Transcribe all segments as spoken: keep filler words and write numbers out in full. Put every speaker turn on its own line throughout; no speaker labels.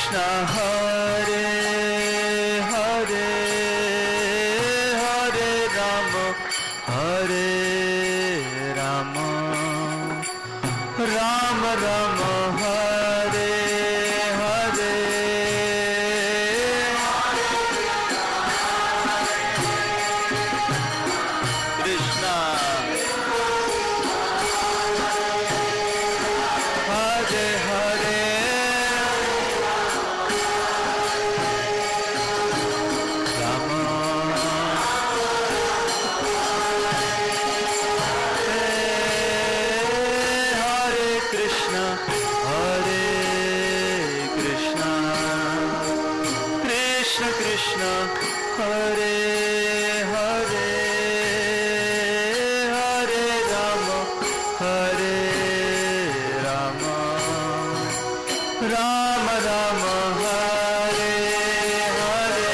Krishna, Hare Hare, Hare Rama, Hare Rama, Rama Rama, Hare Hare. Krishna, Hare Hare, Rama, Hare Krishna, Hare Krishna, Krishna Krishna, Hare Hare, Hare Rama, Hare Rama, Rama Rama, Hare Hare.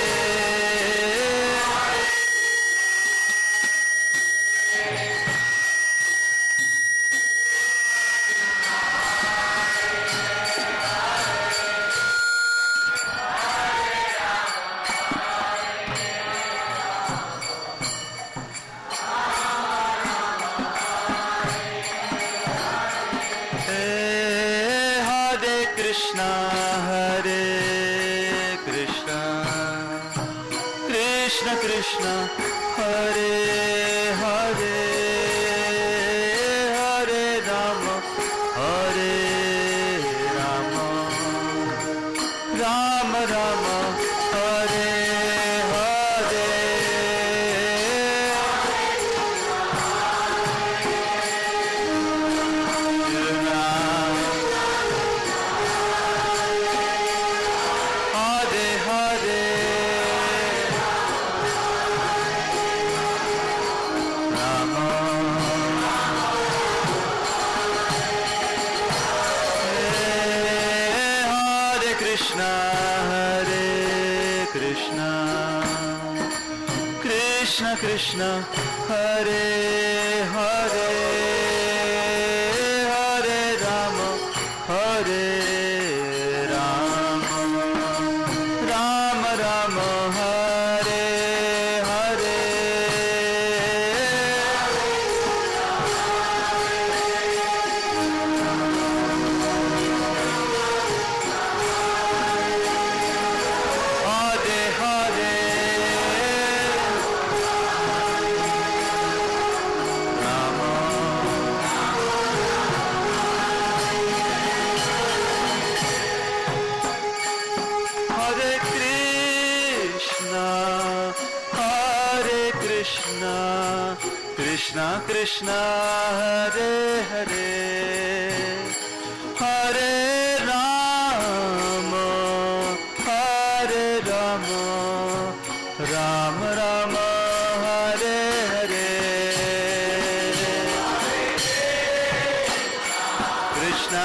Hare Krishna, Hare Krishna, Krishna Krishna, Hare Hare, Hare Rama, Hare Rama, Rama Rama, Hare Hare. Hare Hare, Rama, Hare Krishna, Hare Krishna, Krishna Krishna, Hare Hare, Hare Rama, Hare Rama, Rama Rama, Hare Hare. Hare Hare, Rama, Hare Krishna, Hare Krishna, Krishna Krishna, Hare Hare, Hare Rama, Hare Rama, Rama Rama, Hare Hare. Krishna,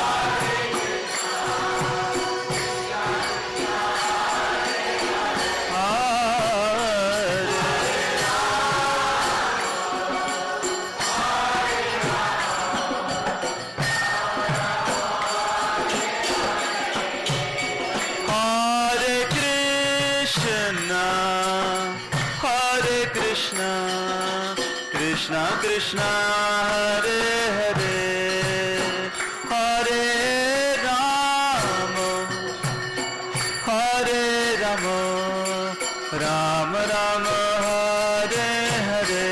Hare Krishna, Hare Krishna, Krishna Krishna, Hare Hare, Hare Rama, Hare Rama, Rama Rama, Hare Hare.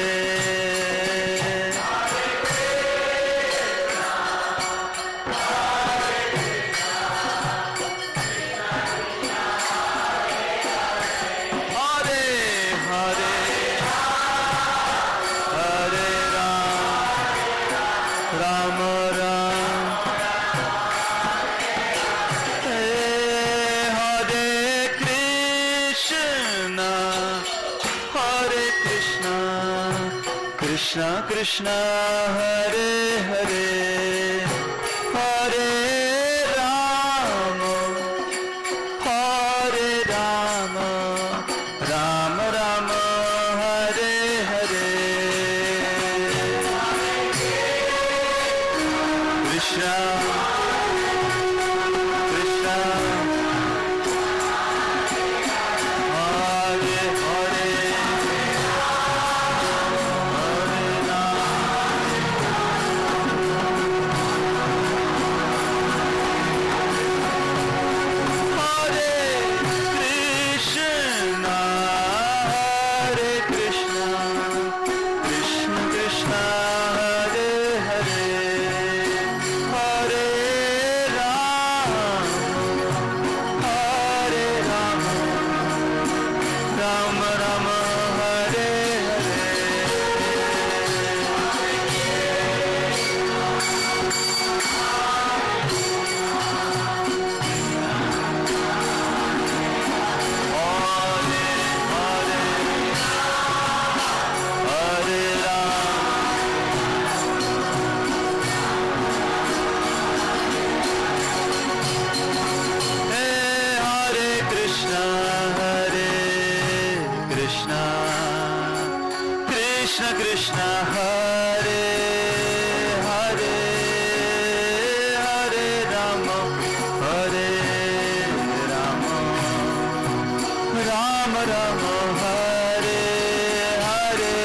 Hare Hare, Hare Rama, Rama Rama, Hare Krishna, Hare Krishna, Krishna Krishna, Hare Hare, Hare Rama, Hare Rama, Rama Rama, Hare Hare. Krishna, Krishna, Ram Hare Hare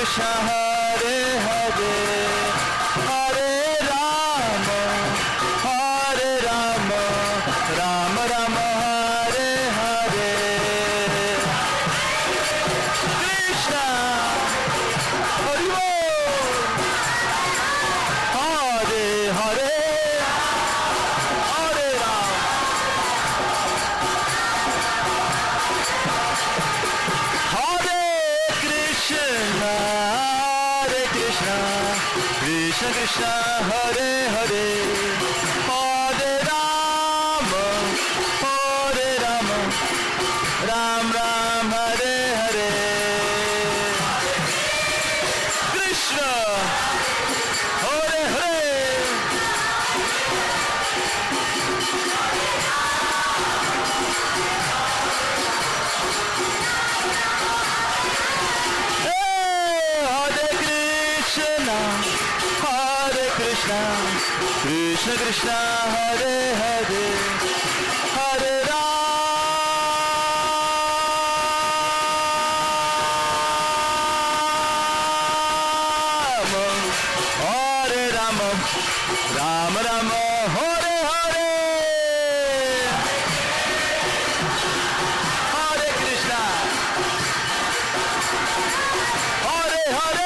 Krishna Hare Hare Hare Rama Hare Rama Rama Rama Hare Hare Krishna Hare Hare Hare Hare Rama Hare Krishna Hare Krishna Krishna Krishna Hare Hare Hare Rama Hare Rama Ram Ram Hare Hare Krishna Hare Hare Hare Krishna Krishna Krishna Hare Hare Hare Rama Hare Rama Rama Rama Hare Hare Hare Krishna Hare Hare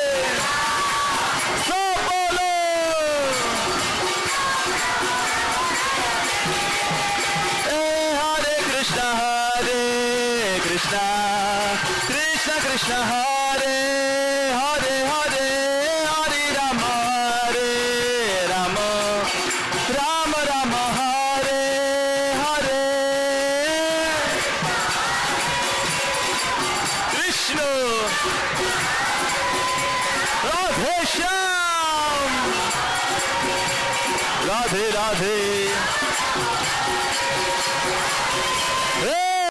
Krishna Krishna Krishna Hare Hare Hare Hare Rama Hare Rama Rama Rama Hare Hare Krishna Radhe Shyam Radhe Radhe Hey